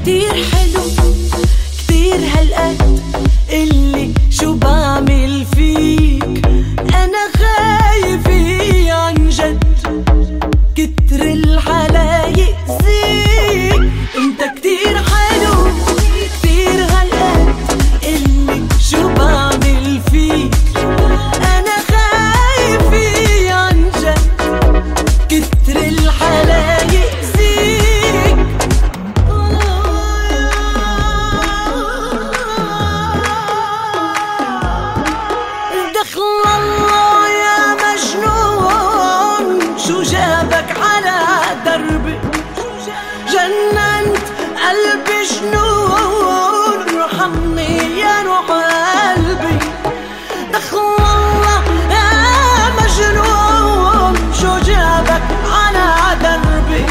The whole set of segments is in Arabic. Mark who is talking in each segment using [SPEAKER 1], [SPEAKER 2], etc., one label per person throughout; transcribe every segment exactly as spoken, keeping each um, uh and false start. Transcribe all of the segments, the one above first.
[SPEAKER 1] كتير حلو كتير هالقد اللي شو بعمل فيك. أنا خايفة عن جد كتر الحلايق زيك. انت كتير حلو كتير هالقد اللي شو بعمل فيك. أنا خايفة عن جد كتر الحلايق زيك. دخل الله يا مجنون شو جابك على دربي. جننت قلبي جنون ارحمني يا روح قلبي. دخل الله يا مجنون شو جابك على دربي.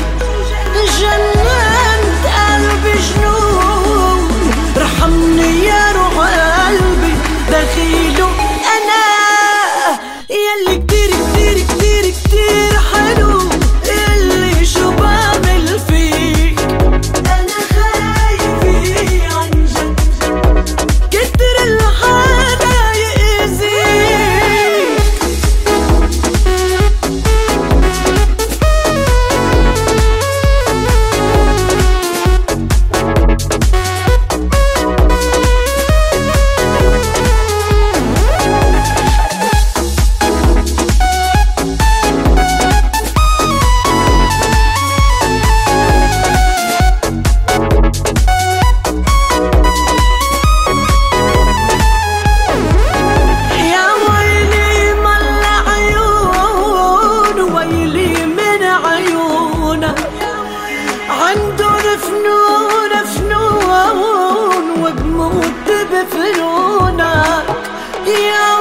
[SPEAKER 1] جننت قلبي جنون ارحمني يا روح قلبي. دخيله أنا يلي كتير كتير كتير كتير حلو اللي شو بعمل فيك. أنا خايفة عن جد كتر الحلايق زيك. عندن فنون فنون وبموت بفنونك يا